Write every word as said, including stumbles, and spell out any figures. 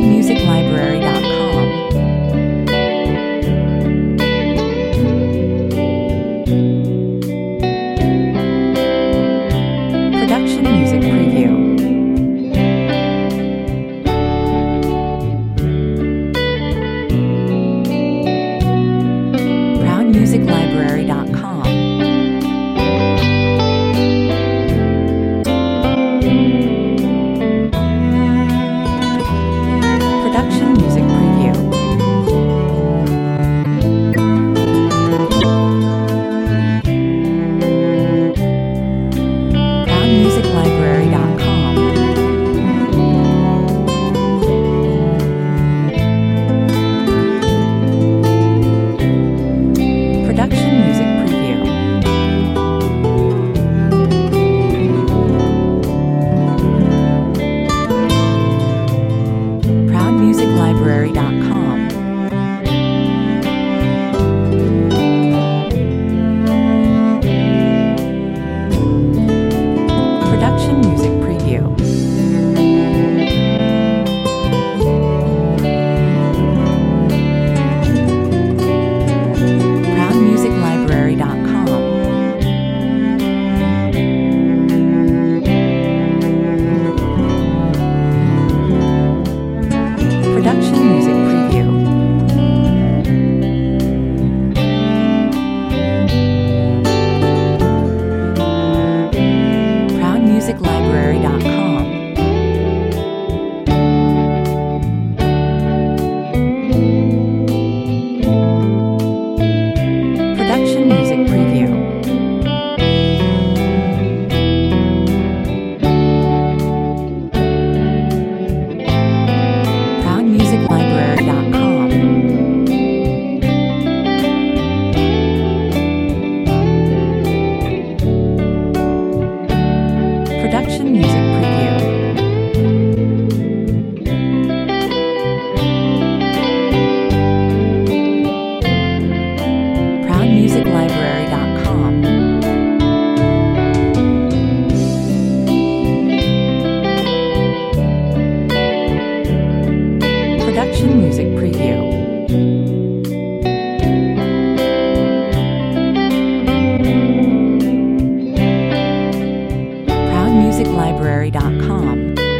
proud music library dot com. Production music preview. proud music library dot com. Production music preview. proud music library dot com. Production music preview. proud music library dot com. Production music preview. proud music library dot com. Production music preview. proud music library dot com. Production music preview. proud music library dot com. Production music preview. proud music library dot com. Production music preview. proud music library dot com.